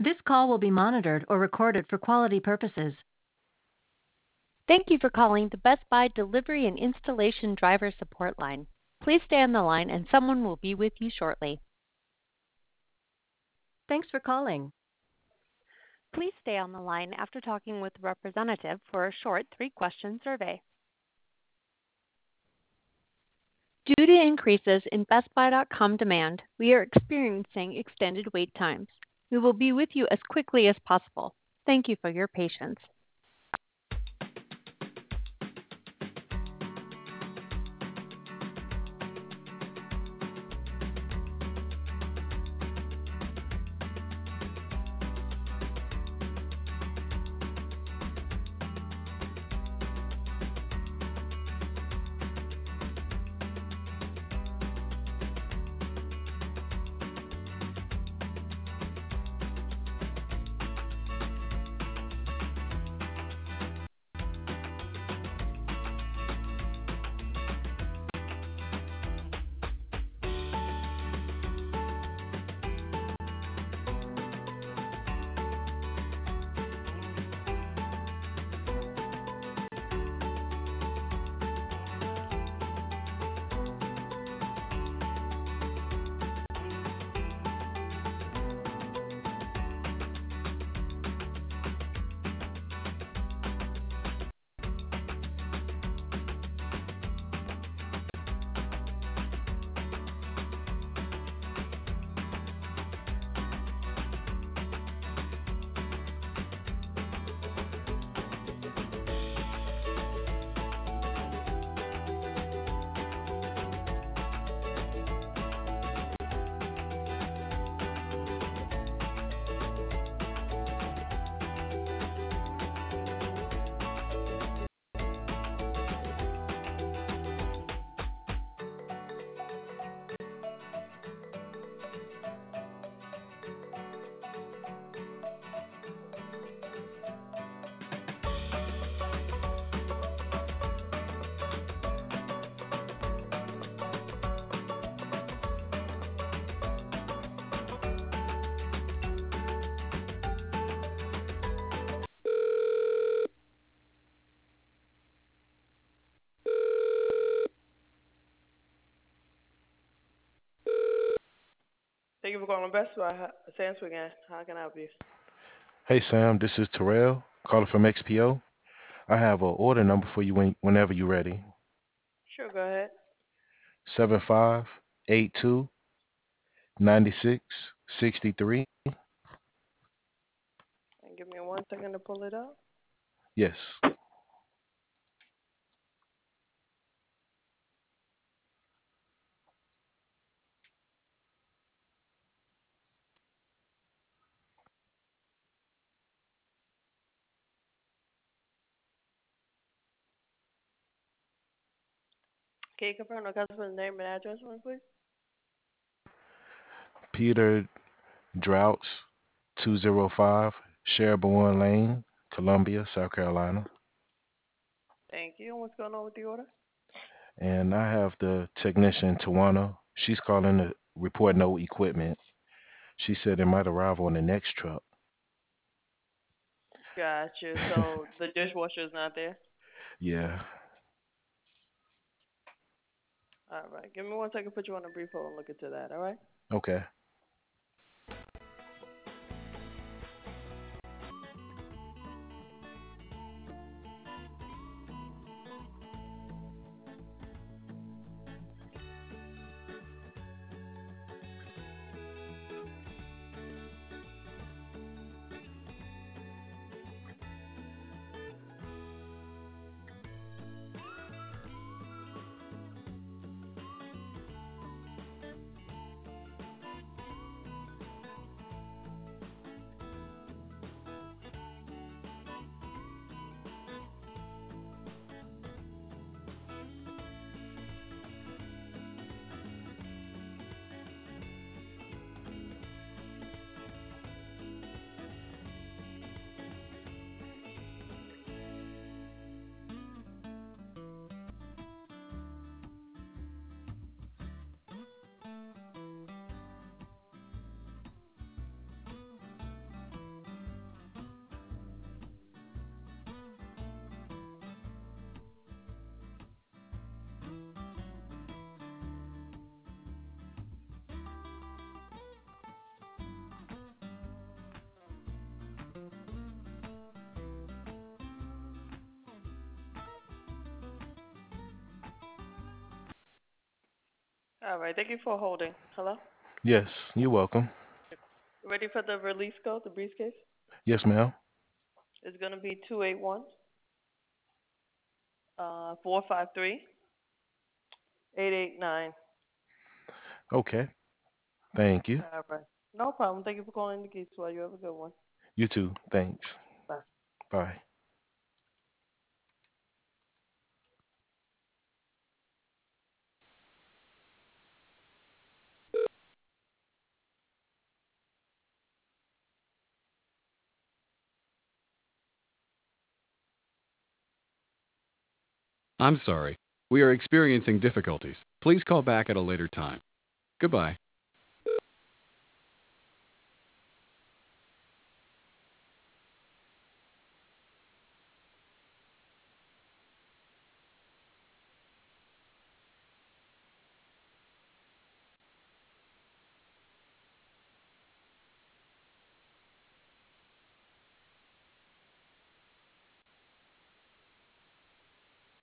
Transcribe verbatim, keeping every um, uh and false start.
This call will be monitored or recorded for quality purposes. Thank you for calling the Best Buy Delivery and Installation Driver Support Line. Please stay on the line and someone will be with you shortly. Thanks for calling. Please stay on the line after talking with a representative for a short three-question survey. Due to increases in Best Buy dot com demand, we are experiencing extended wait times. We will be with you as quickly as possible. Thank you for your patience. Thank you for calling Best Buy. Sam again. How can I help you? Hey Sam, this is Terrell calling from X P O. I have an order number for you when, whenever you're ready. Sure, go ahead. Seven five eight two ninety six sixty three. And give me one second to pull it up. Yes. Can you confirm the customer's name and address for me, please? Peter Droughts, two oh five Sherborne Lane, Columbia, South Carolina. Thank you. And what's going on with the order? And I have the technician Tawana. She's calling to report no equipment. She said it might arrive on the next truck. Gotcha. So the dishwasher is not there? Yeah. All right. Give me one second. Put you on a brief hold and look into that. All right? Okay. All right. Thank you for holding. Hello. Yes, you're welcome. Ready for the release code, the briefcase? Yes, ma'am. It's gonna be two eight one, uh, four five three, eight eight nine. Okay. Thank you. All right. No problem. Thank you for calling the Geek Squad. You have a good one. You too. Thanks. Bye. Bye. I'm sorry. We are experiencing difficulties. Please call back at a later time. Goodbye.